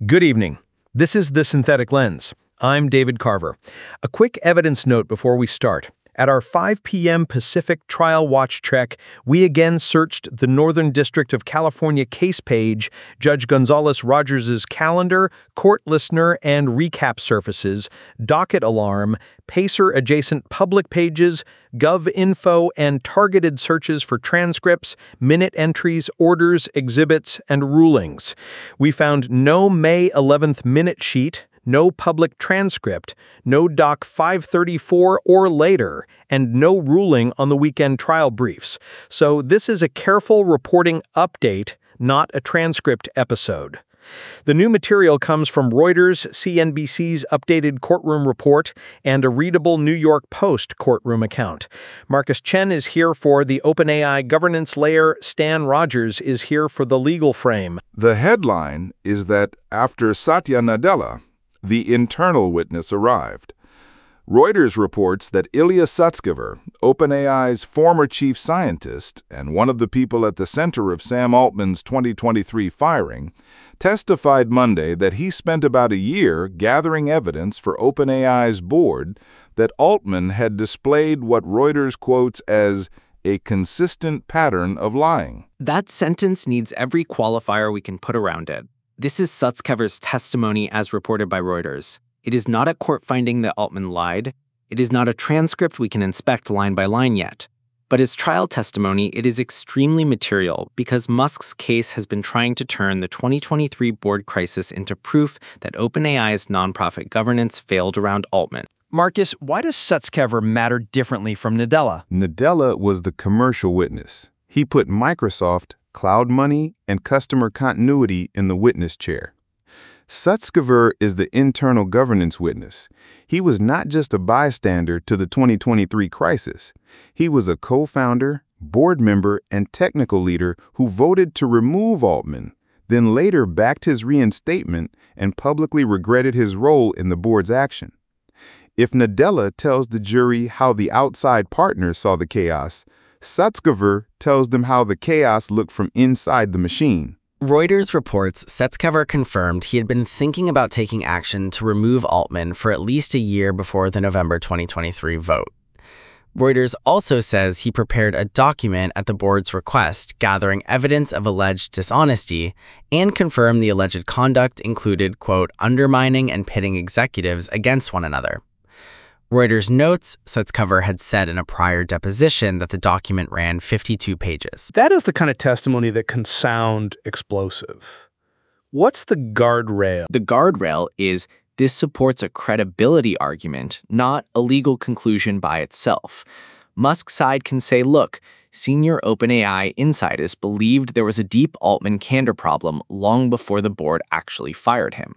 Good evening. This is The Synthetic Lens. I'm David Carver. A quick evidence note before we start. At our 5 p.m. Pacific Trial Watch Trek, we again searched the Northern District of California case page, Judge Gonzalez-Rogers' calendar, court listener and recap surfaces, docket alarm, PACER-adjacent public pages, GovInfo, and targeted searches for transcripts, minute entries, orders, exhibits, and rulings. We found no May 11th minute sheet, no public transcript, no Doc 534 or later, and no ruling on the weekend trial briefs. So this is a careful reporting update, not a transcript episode. The new material comes from Reuters, CNBC's updated courtroom report, and a readable New York Post courtroom account. Marcus Chen is here for the OpenAI governance layer. Stan Rogers is here for the legal frame. The headline is that after Satya Nadella, the internal witness arrived. Reuters reports that Ilya Sutskever, OpenAI's former chief scientist and one of the people at the center of Sam Altman's 2023 firing, testified Monday that he spent about a year gathering evidence for OpenAI's board that Altman had displayed what Reuters quotes as a consistent pattern of lying. That sentence needs every qualifier we can put around it. This is Sutskever's testimony as reported by Reuters. It is not a court finding that Altman lied. It is not a transcript we can inspect line by line yet. But as trial testimony, it is extremely material because Musk's case has been trying to turn the 2023 board crisis into proof that OpenAI's nonprofit governance failed around Altman. Marcus, why does Sutskever matter differently from Nadella? Nadella was the commercial witness. He put Microsoft, cloud money, and customer continuity in the witness chair. Sutskever is the internal governance witness. He was not just a bystander to the 2023 crisis. He was a co-founder, board member, and technical leader who voted to remove Altman, then later backed his reinstatement and publicly regretted his role in the board's action. If Nadella tells the jury how the outside partners saw the chaos, Sutskever tells them how the chaos looked from inside the machine. Reuters reports Sutskever confirmed he had been thinking about taking action to remove Altman for at least a year before the November 2023 vote. Reuters also says he prepared a document at the board's request gathering evidence of alleged dishonesty and confirmed the alleged conduct included, quote, undermining and pitting executives against one another. Reuters notes Sutskever had said in a prior deposition that the document ran 52 pages. That is the kind of testimony that can sound explosive. What's the guardrail? The guardrail is this supports a credibility argument, not a legal conclusion by itself. Musk's side can say, look, senior OpenAI insiders believed there was a deep Altman candor problem long before the board actually fired him.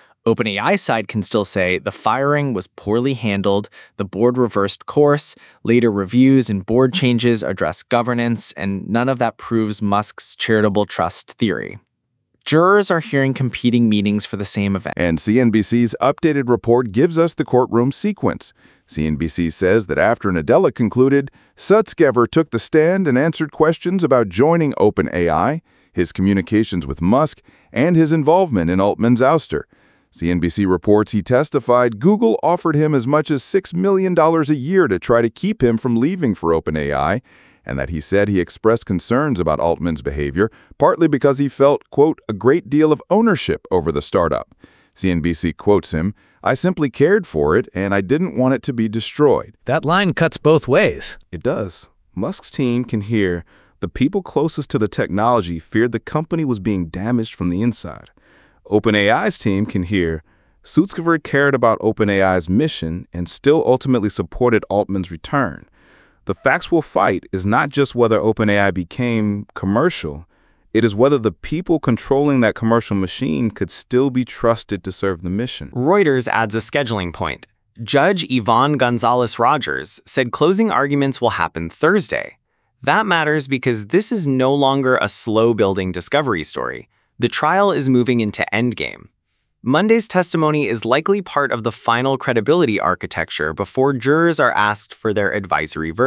OpenAI side can still say the firing was poorly handled, the board reversed course, later reviews and board changes address governance, and none of that proves Musk's charitable trust theory. Jurors are hearing competing meanings for the same event. And CNBC's updated report gives us the courtroom sequence. CNBC says that after Nadella concluded, Sutskever took the stand and answered questions about joining OpenAI, his communications with Musk, and his involvement in Altman's ouster. CNBC reports he testified Google offered him as much as $6 million a year to try to keep him from leaving for OpenAI, and that he said he expressed concerns about Altman's behavior, partly because he felt, quote, a great deal of ownership over the startup. CNBC quotes him, I simply cared for it, and I didn't want it to be destroyed. That line cuts both ways. It does. Musk's team can hear the people closest to the technology feared the company was being damaged from the inside. OpenAI's team can hear Sutskever cared about OpenAI's mission and still ultimately supported Altman's return. The facts we'll fight is not just whether OpenAI became commercial, it is whether the people controlling that commercial machine could still be trusted to serve the mission. Reuters adds a scheduling point. Judge Yvonne Gonzalez-Rogers said closing arguments will happen Thursday. That matters because this is no longer a slow-building discovery story. The trial is moving into endgame. Monday's testimony is likely part of the final credibility architecture before jurors are asked for their advisory verdict.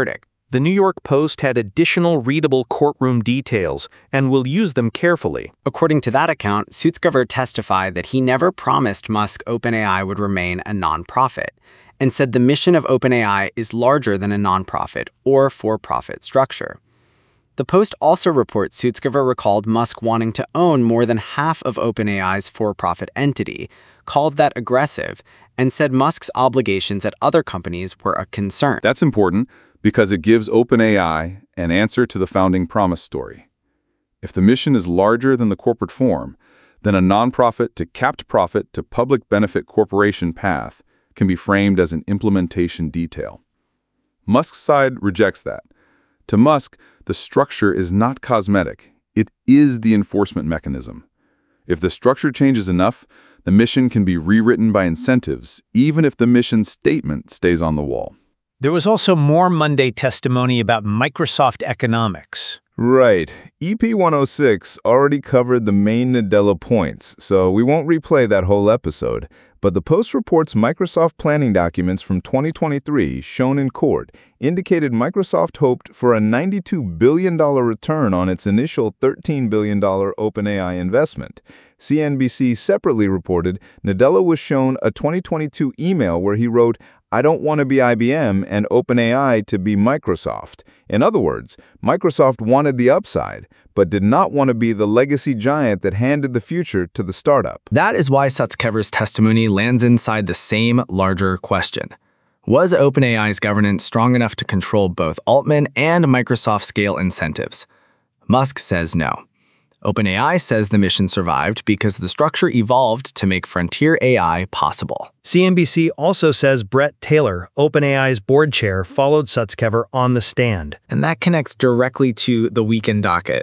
The New York Post had additional readable courtroom details and will use them carefully. According to that account, Sutskever testified that he never promised Musk OpenAI would remain a nonprofit, and said the mission of OpenAI is larger than a nonprofit or for-profit structure. The Post also reports Sutskever recalled Musk wanting to own more than half of OpenAI's for-profit entity, called that aggressive, and said Musk's obligations at other companies were a concern. That's important because it gives OpenAI an answer to the founding promise story. If the mission is larger than the corporate form, then a nonprofit to capped profit to public benefit corporation path can be framed as an implementation detail. Musk's side rejects that. To Musk, the structure is not cosmetic. It is the enforcement mechanism. If the structure changes enough, the mission can be rewritten by incentives, even if the mission statement stays on the wall. There was also more Monday testimony about Microsoft economics. Right. EP 106 already covered the main Nadella points, so we won't replay that whole episode. But the Post reports Microsoft planning documents from 2023, shown in court, indicated Microsoft hoped for a $92 billion return on its initial $13 billion OpenAI investment. CNBC separately reported Nadella was shown a 2022 email where he wrote, "I don't want to be IBM and OpenAI to be Microsoft." In other words, Microsoft wanted the upside, but did not want to be the legacy giant that handed the future to the startup. That is why Sutskever's testimony lands inside the same larger question. Was OpenAI's governance strong enough to control both Altman and Microsoft-scale incentives? Musk says no. OpenAI says the mission survived because the structure evolved to make frontier AI possible. CNBC also says Bret Taylor, OpenAI's board chair, followed Sutskever on the stand. And that connects directly to the weekend docket.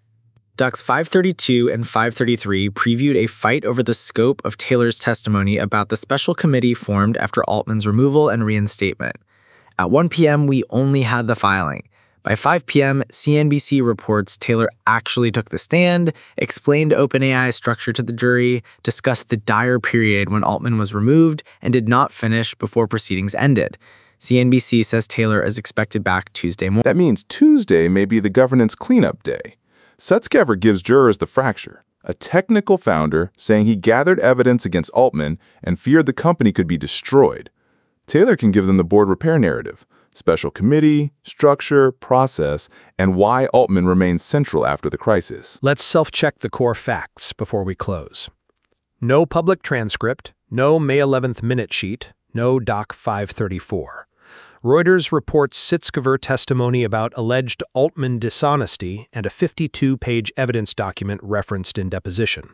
Ducks 532 and 533 previewed a fight over the scope of Taylor's testimony about the special committee formed after Altman's removal and reinstatement. At 1 p.m., we only had the filing. By 5 p.m., CNBC reports Taylor actually took the stand, explained OpenAI's structure to the jury, discussed the dire period when Altman was removed, and did not finish before proceedings ended. CNBC says Taylor is expected back Tuesday morning. That means Tuesday may be the governance cleanup day. Sutskever gives jurors the fracture, a technical founder saying he gathered evidence against Altman and feared the company could be destroyed. Taylor can give them the board repair narrative, special committee, structure, process, and why Altman remains central after the crisis. Let's self-check the core facts before we close. No public transcript, no May 11th minute sheet, no Doc 534. Reuters reports Sutskever testimony about alleged Altman dishonesty and a 52-page evidence document referenced in deposition.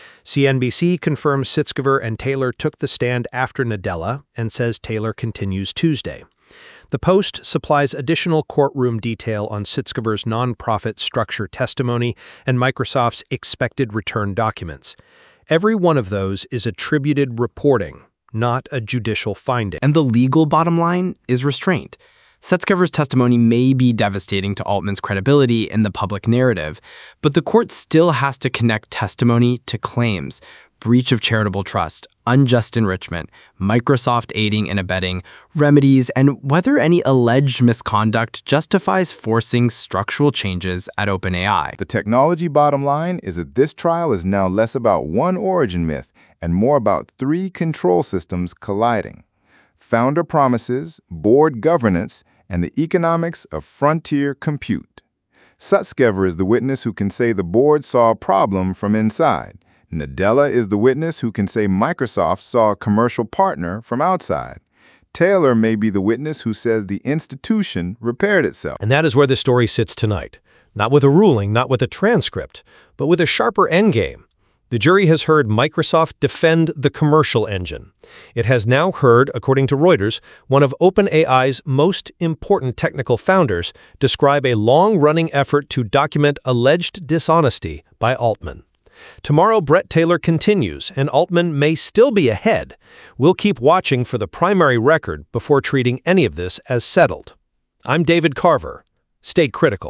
CNBC confirms Sutskever and Taylor took the stand after Nadella and says Taylor continues Tuesday. The Post supplies additional courtroom detail on Sutskever's nonprofit structure testimony and Microsoft's expected return documents. Every one of those is attributed reporting, not a judicial finding. And the legal bottom line is restraint. Sutskever's testimony may be devastating to Altman's credibility in the public narrative, but the court still has to connect testimony to claims: breach of charitable trust, unjust enrichment, Microsoft aiding and abetting, remedies, and whether any alleged misconduct justifies forcing structural changes at OpenAI. The technology bottom line is that this trial is now less about one origin myth and more about three control systems colliding: founder promises, board governance, and the economics of frontier compute. Sutskever is the witness who can say the board saw a problem from inside. Nadella is the witness who can say Microsoft saw a commercial partner from outside. Taylor may be the witness who says the institution repaired itself. And that is where the story sits tonight. Not with a ruling, not with a transcript, but with a sharper endgame. The jury has heard Microsoft defend the commercial engine. It has now heard, according to Reuters, one of OpenAI's most important technical founders describe a long-running effort to document alleged dishonesty by Altman. Tomorrow, Bret Taylor continues, and Altman may still be ahead. We'll keep watching for the primary record before treating any of this as settled. I'm David Carver. Stay critical.